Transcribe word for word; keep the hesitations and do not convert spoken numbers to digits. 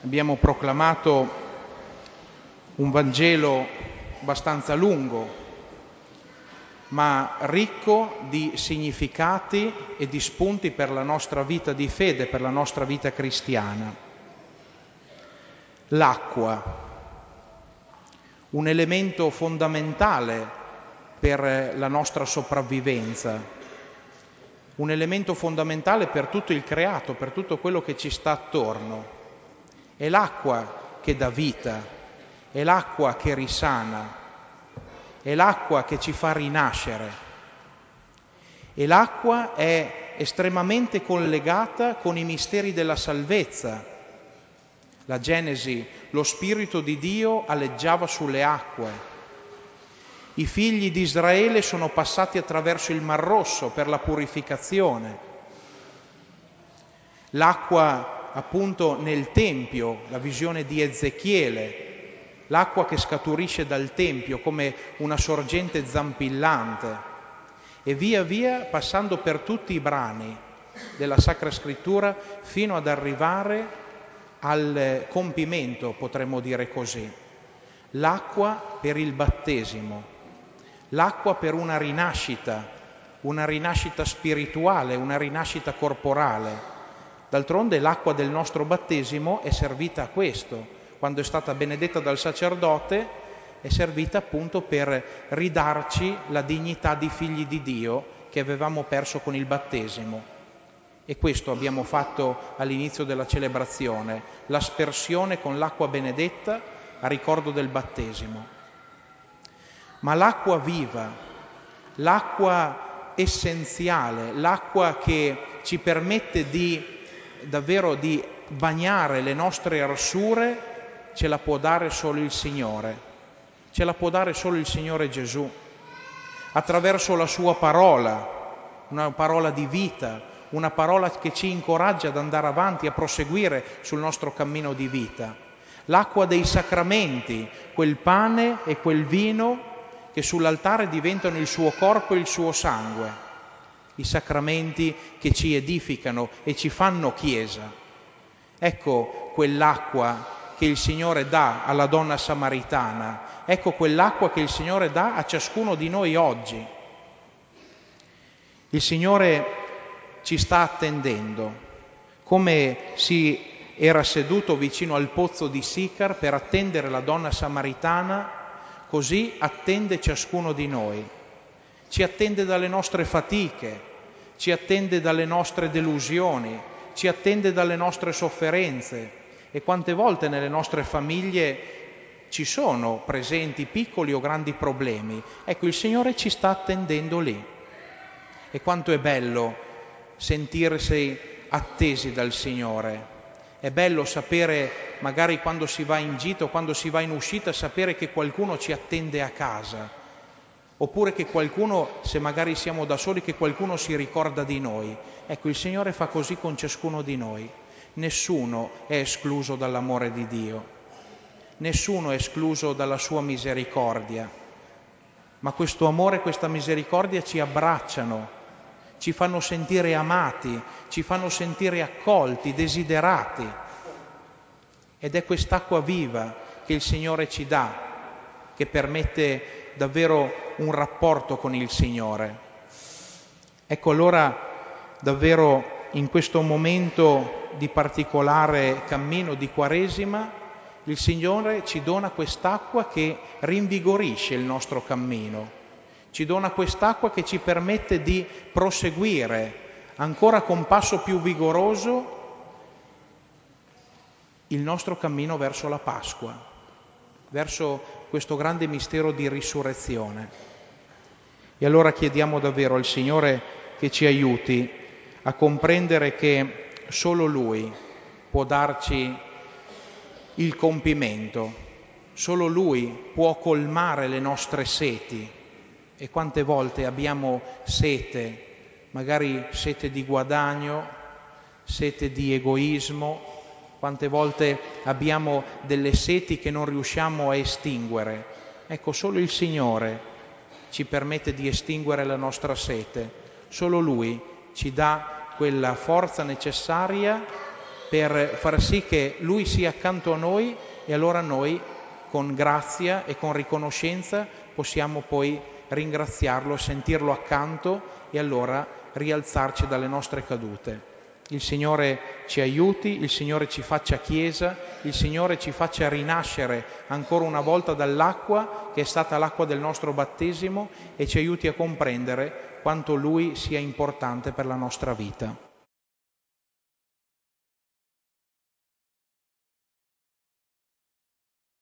Abbiamo proclamato un Vangelo abbastanza lungo, ma ricco di significati e di spunti per la nostra vita di fede, per la nostra vita cristiana. L'acqua, un elemento fondamentale per la nostra sopravvivenza, un elemento fondamentale per tutto il creato, per tutto quello che ci sta attorno. È l'acqua che dà vita, è l'acqua che risana, è l'acqua che ci fa rinascere. E l'acqua è estremamente collegata con i misteri della salvezza. La Genesi, lo Spirito di Dio aleggiava sulle acque. I figli di Israele sono passati attraverso il Mar Rosso per la purificazione. L'acqua appunto nel Tempio, la visione di Ezechiele, l'acqua che scaturisce dal Tempio come una sorgente zampillante, e via via passando per tutti i brani della Sacra Scrittura fino ad arrivare al compimento, potremmo dire così. L'acqua per il battesimo, l'acqua per una rinascita, una rinascita spirituale, una rinascita corporale. D'altronde l'acqua del nostro battesimo è servita a questo. Quando è stata benedetta dal sacerdote è servita appunto per ridarci la dignità di figli di Dio che avevamo perso con il battesimo. E questo abbiamo fatto all'inizio della celebrazione, l'aspersione con l'acqua benedetta a ricordo del battesimo. Ma l'acqua viva, l'acqua essenziale, l'acqua che ci permette di davvero di bagnare le nostre arsure, ce la può dare solo il Signore, ce la può dare solo il Signore Gesù, attraverso la sua parola, una parola di vita, una parola che ci incoraggia ad andare avanti, a proseguire sul nostro cammino di vita. L'acqua dei sacramenti, quel pane e quel vino che sull'altare diventano il suo corpo e il suo sangue. I sacramenti che ci edificano e ci fanno Chiesa. Ecco quell'acqua che il Signore dà alla donna samaritana, ecco quell'acqua che il Signore dà a ciascuno di noi oggi. Il Signore ci sta attendendo, come si era seduto vicino al pozzo di Sicar per attendere la donna samaritana, così attende ciascuno di noi. Ci attende dalle nostre fatiche, ci attende dalle nostre delusioni, ci attende dalle nostre sofferenze. E quante volte nelle nostre famiglie ci sono presenti piccoli o grandi problemi. Ecco, il Signore ci sta attendendo lì. E quanto è bello sentirsi attesi dal Signore. È bello sapere, magari quando si va in gita o quando si va in uscita, sapere che qualcuno ci attende a casa. Oppure che qualcuno, se magari siamo da soli, che qualcuno si ricorda di noi. Ecco, il Signore fa così con ciascuno di noi. Nessuno è escluso dall'amore di Dio, nessuno è escluso dalla sua misericordia, ma questo amore e questa misericordia ci abbracciano, ci fanno sentire amati, ci fanno sentire accolti, desiderati. Ed è quest'acqua viva che il Signore ci dà, che permette davvero un rapporto con il Signore. Ecco allora davvero in questo momento di particolare cammino di Quaresima il Signore ci dona quest'acqua che rinvigorisce il nostro cammino, ci dona quest'acqua che ci permette di proseguire ancora con passo più vigoroso il nostro cammino verso la Pasqua, verso questo grande mistero di risurrezione. E allora chiediamo davvero al Signore che ci aiuti a comprendere che solo Lui può darci il compimento, solo Lui può colmare le nostre seti. E quante volte abbiamo sete, magari sete di guadagno, sete di egoismo, quante volte abbiamo delle seti che non riusciamo a estinguere. Ecco, solo il Signore ci permette di estinguere la nostra sete, solo Lui ci dà quella forza necessaria per far sì che Lui sia accanto a noi e allora noi con grazia e con riconoscenza possiamo poi ringraziarlo, sentirlo accanto e allora rialzarci dalle nostre cadute. Il Signore ci aiuti, il Signore ci faccia Chiesa, il Signore ci faccia rinascere ancora una volta dall'acqua che è stata l'acqua del nostro battesimo e ci aiuti a comprendere quanto Lui sia importante per la nostra vita.